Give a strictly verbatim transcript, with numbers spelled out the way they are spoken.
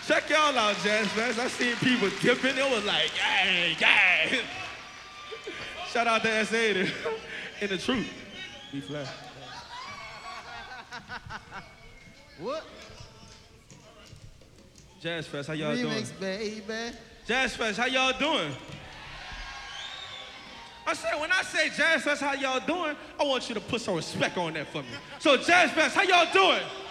Check y'all out, Jazz Fest. I seen people dipping. It was like, gang, gang. Shout out to S A to, and the truth. Be flat. What? Jazz Fest, how y'all doing? Remix, baby. Jazz Fest, how y'all doing? I said, when I say Jazz Fest, how y'all doing, I want you to put some respect on that for me. So Jazz Fest, how y'all doing?